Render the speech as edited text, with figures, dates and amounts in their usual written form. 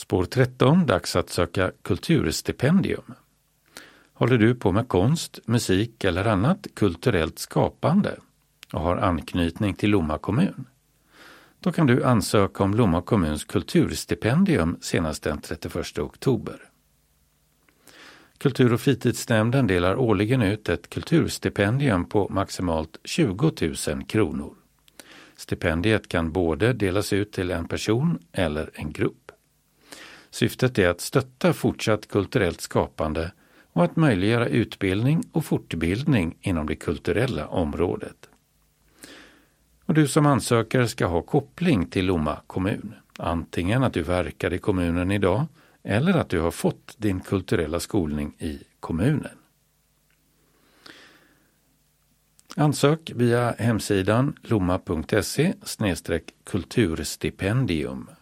Spår 13, dags att söka kulturstipendium. Håller du på med konst, musik eller annat kulturellt skapande och har anknytning till Lomma kommun? Då kan du ansöka om Lomma kommuns kulturstipendium senast den 31 oktober. Kultur- och fritidsnämnden delar årligen ut ett kulturstipendium på maximalt 20 000 kronor. Stipendiet kan både delas ut till en person eller en grupp. Syftet är att stötta fortsatt kulturellt skapande och att möjliggöra utbildning och fortbildning inom det kulturella området. Och du som ansökare ska ha koppling till Lomma kommun. Antingen att du verkar i kommunen idag eller att du har fått din kulturella skolning i kommunen. Ansök via hemsidan lomma.se/kulturstipendium.